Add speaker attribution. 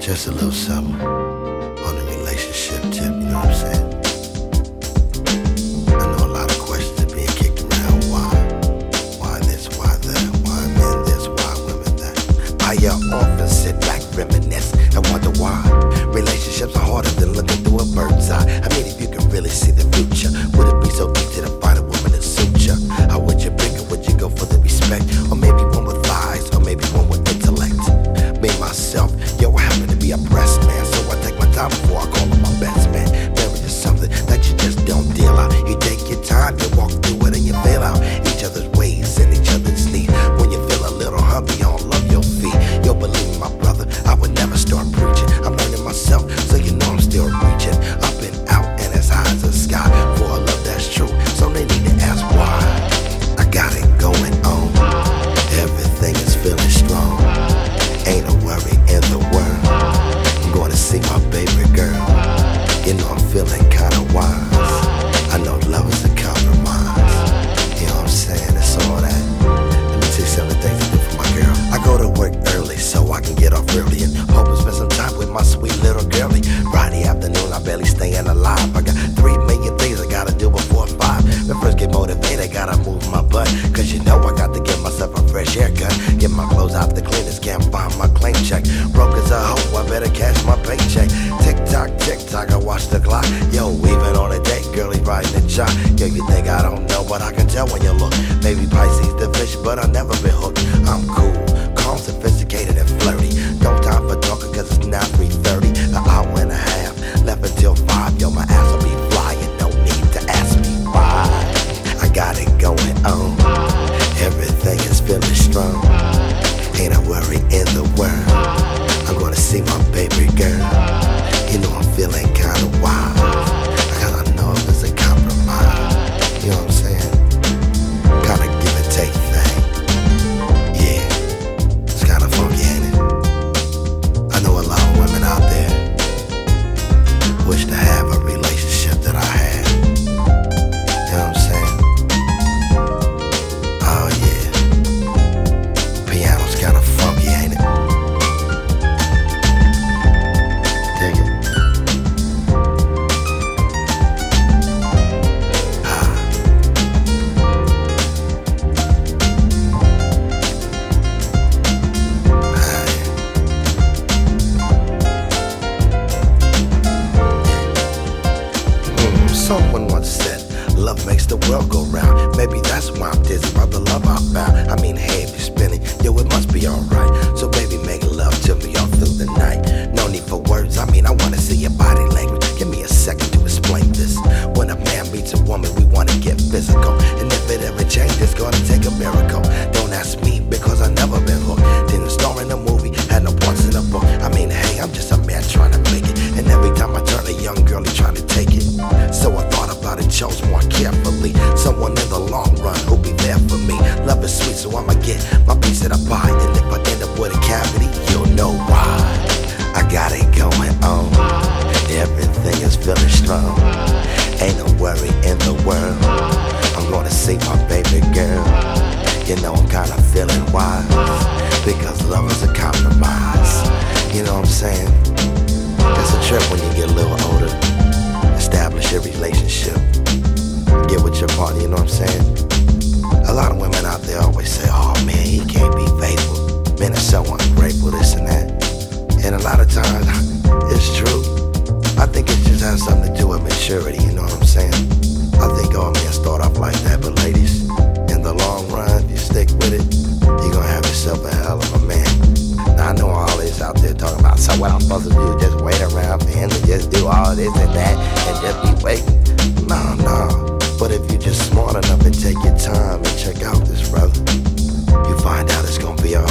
Speaker 1: Just a little something on the relationship tip, you know what I'm saying? I know a lot of questions are being kicked around. Why this, why that, why men this, why women that? I often sit back, reminisce, and wonder why relationships are harder than looking through a bird's eye. I mean, if you could really see the future, would it be so easy to find a woman that suits you? How would you pick her? Would you go for the respect? Or maybe one with thighs, or maybe one with intellect? Me, myself, yo, I happen to be a breast man, so I take my time before I call him my best man. Marriage is something that you just don't deal out. You take your time, you walk through it and you feel out each other's ways and each other's needs. When you feel a little hungry, on love your feet. Yo, believe me, my brother, I would never start preaching. I'm learning myself, so you know I'm still reaching up and out and as high as the sky for a love that's true. So they need to ask why. I got it going on. Everything is feeling strong. Ain't a worry in the world. I'm going to see my baby girl. You know I'm feeling kinda wise. I know love is a compromise. You know what I'm saying? It's all that. Let me tell you some of the things I do for my girl. I go to work early so I can get off early and hope to spend some time with my sweet little girlie. Friday afternoon, I barely staying alive. I got 3 million things I gotta do before 5. But first get motivated, gotta move my butt. Cause you know I got to give myself a fresh haircut. Get my clothes out the cleaners, can't find my claim check. Broke as a hoe, I better cash my paycheck. Tick tock, I watch the clock. Yo, even on a date, girlie riding the chalk. Yo, you think I don't know, but I can tell when you look. Maybe Pisces the fish, but I never been hooked. I'm cool, calm, sophisticated, and flirty. No time for talking, cause it's now 3:30. An hour and a half, left until 5. Yo, my ass will be flying, no need to ask me why. I got it going on. Everything is feeling strong. Ain't a worry in the world. I'm gonna see my baby girl. You know I'm feeling kinda wild. Cause I know it's a compromise. You know what I'm saying? Kinda give and take thing. Yeah, it's kinda funky, ain't it? I know a lot of women out there wish to have a relationship that I had. You know what I'm saying? Oh yeah. Piano's kinda funky, ain't it? Dig it. Someone once said, love makes the world go round. Maybe that's why I'm dizzy about the love I found. I mean, hey, if you're spinning, yo, it must be alright. So baby, make love to me all through the night. No need for words, I mean, I wanna see your body language. Give me a second to explain this. When a man meets a woman, we wanna get physical. And if it ever changes, it's gonna take a miracle. Don't ask me, because I never been hooked. Didn't star in a movie, had no parts in a book. I mean, hey, I'm just a man trying to make it. And every time I turn, a young girlie trying to take it. So I thought about it, chose more carefully. Someone in the long run who'll be there for me. Love is sweet, so I'ma get my piece of the pie. And if I end up with a cavity, you'll know why. I got it going on. Everything is feeling strong. Ain't no worry in the world. I'm gonna see my baby girl. You know I'm kinda feeling wise. Because love is a compromise. You know what I'm saying? It's a trip when you get a little older. Establish a relationship. Get with your partner, you know what I'm saying? A lot of women out there always say, oh man, he can't be faithful. Men are so ungrateful, this and that. And a lot of times, it's true. I think it just has something to do with maturity, you know what I'm saying? I think all men start off like that, but ladies, in the long run, if you stick with it, you're gonna have yourself a hell of a man. Now I know all this out there talking about, so what I'm supposed to do, just wait around for him to just do all this and that, and just be waiting. No. But if you're just smart enough and take your time and check out this brother, you find out it's gonna be alright.